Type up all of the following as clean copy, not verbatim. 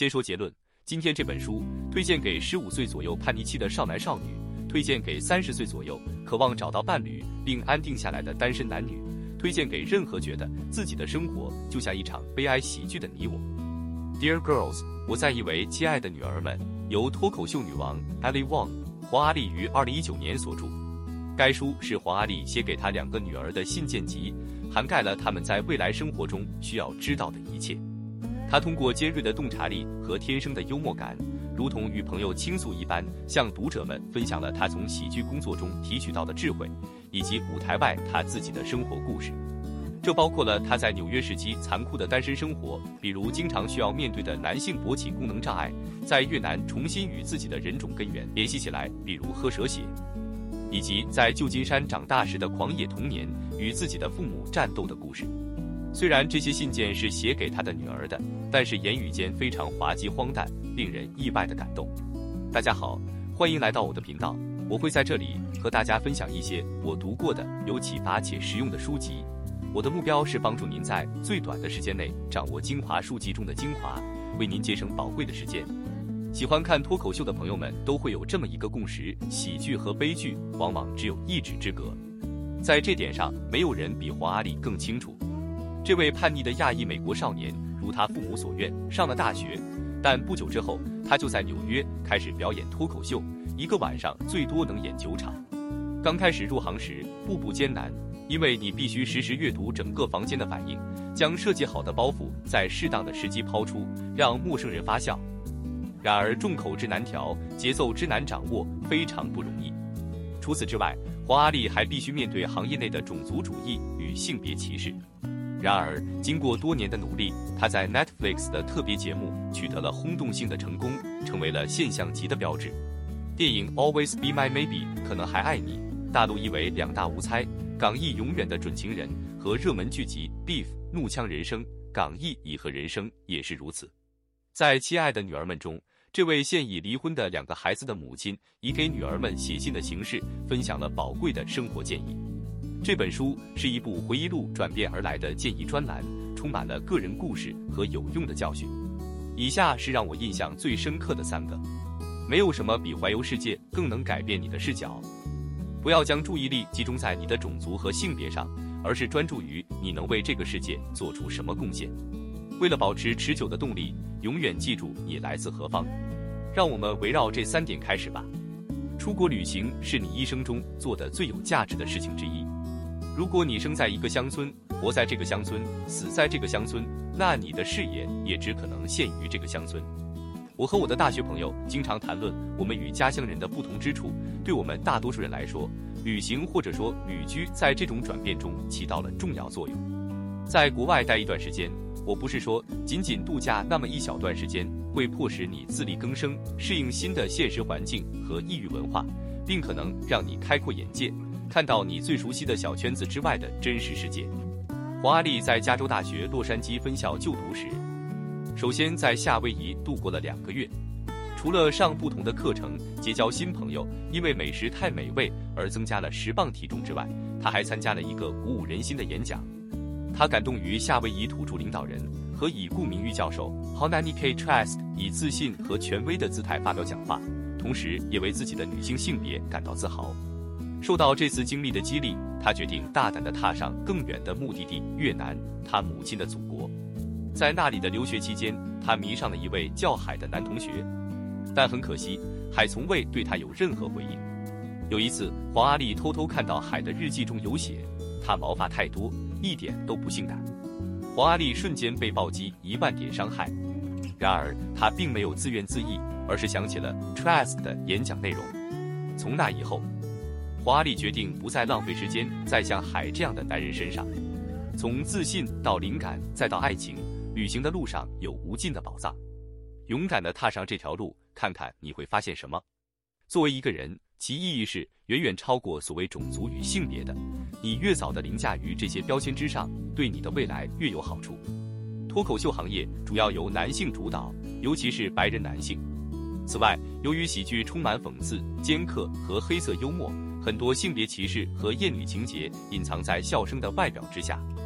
先说结论，今天这本书推荐给15岁左右叛逆期的少男少女，推荐给30岁左右渴望找到伴侣并安定下来的单身男女，推荐给任何觉得自己的生活就像一场悲哀喜剧的你我。Dear Girls， 我在意为亲爱的女儿们，由脱口秀女王 Ali Wong 黄阿丽于2019年所著。该书是黄阿丽写给她2个女儿的信件集，涵盖了她们在未来生活中需要知道的一切。她通过尖锐的洞察力和天生的幽默感，如同与朋友倾诉一般，向读者们分享了她从喜剧工作中提取到的智慧，以及舞台外她自己的生活故事。这包括了她在纽约时期残酷的单身生活，比如经常需要面对的男性勃起功能障碍，在越南重新与自己的人种根源联系起来，比如喝蛇血，以及在旧金山长大时的狂野童年，与自己的父母战斗的故事。虽然这些信件是写给他的女儿的，但是言语间非常滑稽荒诞，令人意外的感动。大家好，欢迎来到我的频道，我会在这里和大家分享一些我读过的有启发且实用的书籍。我的目标是帮助您在最短的时间内掌握精华书籍中的精华，为您节省宝贵的时间。喜欢看脱口秀的朋友们都会有这么一个共识，喜剧和悲剧往往只有一指之隔。在这点上，没有人比黄阿丽更清楚。这位叛逆的亚裔美国少年，如他父母所愿，上了大学，但不久之后，他就在纽约开始表演脱口秀，一个晚上最多能演9场。刚开始入行时，步步艰难，因为你必须实时阅读整个房间的反应，将设计好的包袱在适当的时机抛出，让陌生人发笑。然而众口之难调，节奏之难掌握，非常不容易。除此之外，黄阿丽还必须面对行业内的种族主义与性别歧视。然而，经过多年的努力，他在 Netflix 的特别节目取得了轰动性的成功，成为了现象级的标志。电影 Always Be My Maybe 可能还爱你，大陆译为两大无猜，港译永远的准情人和热门剧集 Beef 怒呛人生，港译以和人生也是如此。在亲爱的女儿们中，这位现已离婚的2个孩子的母亲，以给女儿们写信的形式分享了宝贵的生活建议。这本书是一部回忆录转变而来的建议专栏，充满了个人故事和有用的教训。以下是让我印象最深刻的3个。没有什么比环游世界更能改变你的视角。不要将注意力集中在你的种族和性别上，而是专注于你能为这个世界做出什么贡献。为了保持持久的动力，永远记住你来自何方。让我们围绕这3点开始吧。出国旅行是你一生中做的最有价值的事情之一。如果你生在一个乡村，活在这个乡村，死在这个乡村，那你的视野也只可能限于这个乡村。我和我的大学朋友经常谈论我们与家乡人的不同之处。对我们大多数人来说，旅行或者说旅居在这种转变中起到了重要作用。在国外待一段时间，我不是说仅仅度假那么一小段时间会迫使你自力更生，适应新的现实环境和异域文化，并可能让你开阔眼界，看到你最熟悉的小圈子之外的真实世界。黄阿丽在加州大学洛杉矶分校就读时，首先在夏威夷度过了2个月。除了上不同的课程，结交新朋友，因为美食太美味而增加了10磅体重之外，他还参加了一个鼓舞人心的演讲。他感动于夏威夷土著领导人和已故名誉教授 Honani K. Trask 以自信和权威的姿态发表讲话，同时也为自己的女性性别感到自豪。受到这次经历的激励，他决定大胆地踏上更远的目的地越南，他母亲的祖国。在那里的留学期间，他迷上了一位叫海的男同学，但很可惜，海从未对他有任何回应。有一次，黄阿丽偷偷看到海的日记中有写，他毛发太多，一点都不性感。黄阿丽瞬间被暴击10000点伤害。然而，他并没有自怨自艾，而是想起了 Trask 的演讲内容。从那以后，黄阿丽决定不再浪费时间在像海这样的男人身上。从自信到灵感，再到爱情，旅行的路上有无尽的宝藏。勇敢地踏上这条路，看看你会发现什么。作为一个人，其意义是远远超过所谓种族与性别的。你越早地凌驾于这些标签之上，对你的未来越有好处。脱口秀行业主要由男性主导，尤其是白人男性。此外，由于喜剧充满讽刺、尖刻和黑色幽默，很多性别歧视和厌女情节隐藏在笑声的外表之下。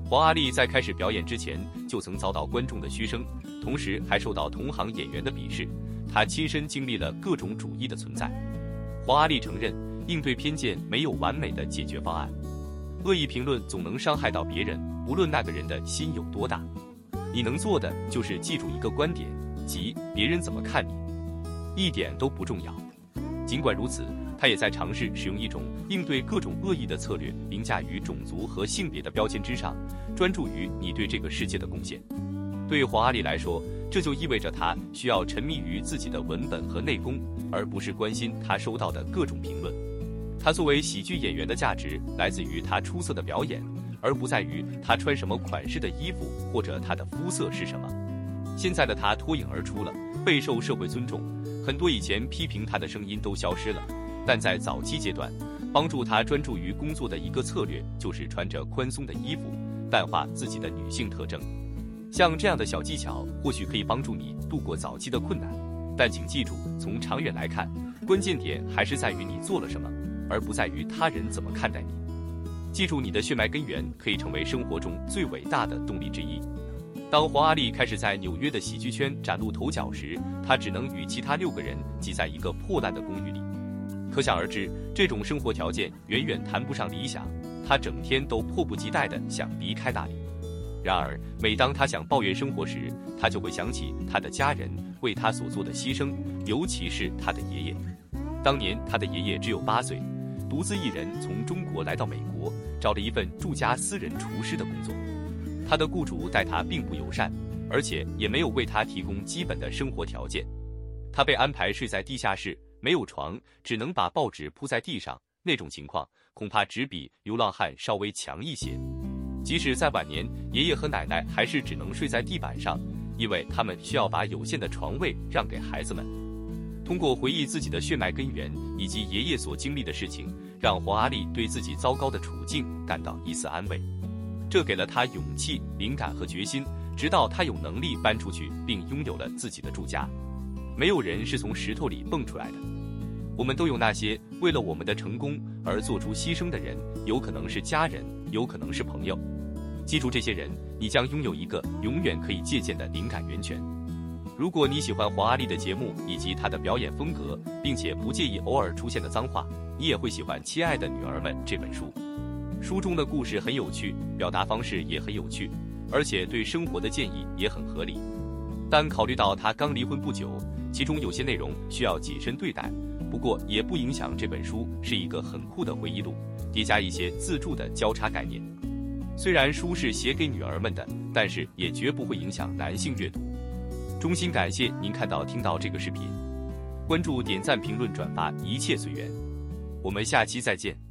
黄阿丽在开始表演之前就曾遭到观众的嘘声，同时还受到同行演员的鄙视，她亲身经历了各种主义的存在。黄阿丽承认，应对偏见没有完美的解决方案，恶意评论总能伤害到别人，无论那个人的心有多大。你能做的就是记住一个观点，即别人怎么看你，一点都不重要。尽管如此，他也在尝试使用一种应对各种恶意的策略，凌驾于种族和性别的标签之上，专注于你对这个世界的贡献。对黄阿丽来说，这就意味着她需要沉迷于自己的文本和内功，而不是关心她收到的各种评论。她作为喜剧演员的价值来自于她出色的表演，而不在于她穿什么款式的衣服或者她的肤色是什么。现在的她脱颖而出了，备受社会尊重，很多以前批评她的声音都消失了。但在早期阶段，帮助她专注于工作的一个策略就是穿着宽松的衣服，淡化自己的女性特征。像这样的小技巧或许可以帮助你度过早期的困难，但请记住，从长远来看，关键点还是在于你做了什么，而不在于他人怎么看待你。记住，你的血脉根源可以成为生活中最伟大的动力之一。当黄阿丽开始在纽约的喜剧圈崭露头角时，她只能与其他6个人挤在一个破烂的公寓里。可想而知，这种生活条件远远谈不上理想，她整天都迫不及待地想离开那里。然而，每当她想抱怨生活时，她就会想起她的家人为她所做的牺牲，尤其是她的爷爷。当年她的爷爷只有8岁，独自一人从中国来到美国，找了一份住家私人厨师的工作。他的雇主待他并不友善，而且也没有为他提供基本的生活条件。他被安排睡在地下室，没有床，只能把报纸铺在地上，那种情况恐怕只比流浪汉稍微强一些。即使在晚年，爷爷和奶奶还是只能睡在地板上，因为他们需要把有限的床位让给孩子们。通过回忆自己的血脉根源以及爷爷所经历的事情，让黄阿丽对自己糟糕的处境感到一丝安慰。这给了他勇气、灵感和决心，直到他有能力搬出去并拥有了自己的住家。没有人是从石头里蹦出来的，我们都有那些为了我们的成功而做出牺牲的人，有可能是家人，有可能是朋友。记住这些人，你将拥有一个永远可以借鉴的灵感源泉。如果你喜欢黄阿丽的节目以及她的表演风格，并且不介意偶尔出现的脏话，你也会喜欢《亲爱的女儿们》这本书。书中的故事很有趣，表达方式也很有趣，而且对生活的建议也很合理。但考虑到他刚离婚不久，其中有些内容需要谨慎对待，不过也不影响这本书是一个很酷的回忆录，叠加一些自助的交叉概念。虽然书是写给女儿们的，但是也绝不会影响男性阅读。衷心感谢您看到听到这个视频，关注、点赞、评论、转发，一切随缘。我们下期再见。